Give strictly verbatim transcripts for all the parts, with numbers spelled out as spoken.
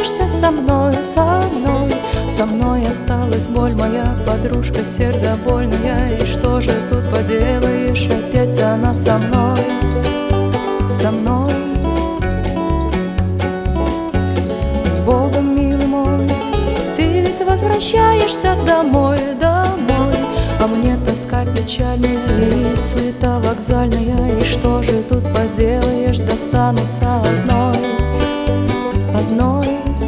возвращаешься со мной, со мной. Со мной осталась боль моя, подружка сердобольная. И что же тут поделаешь, опять она со мной, со мной. С Богом, милый мой, ты ведь возвращаешься домой, домой. А мне тоска печальная и суета вокзальная. И что же тут поделаешь, достанутся одной, одной.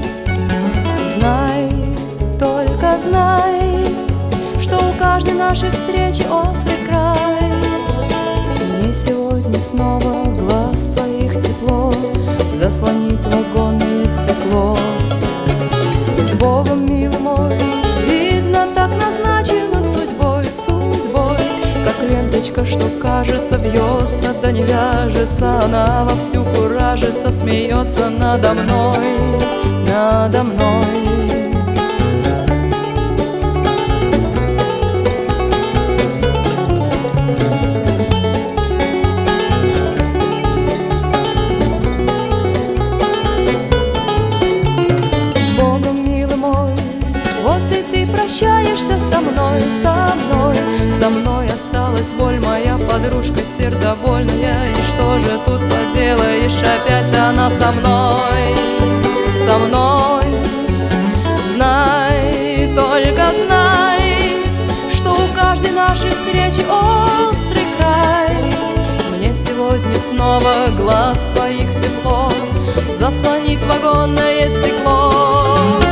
Знай, только знай, что у каждой нашей встречи острый край. Мне сегодня снова глаз твоих тепло заслонит вагонное стекло. С Богом, милый мой, видно, так назначено судьбой, судьбой. Как ленточка, что, кажется, вьется, да не вяжется. Она вовсю куражится, смеется надо мной, надо мной. Прощаешься со мной, со мной. Со мной осталась боль моя, подружка сердобольная. И что же тут поделаешь, опять она со мной, со мной. Знай, только знай, что у каждой нашей встречи острый край. Мне сегодня снова глаз твоих тепло заслонит вагонное стекло.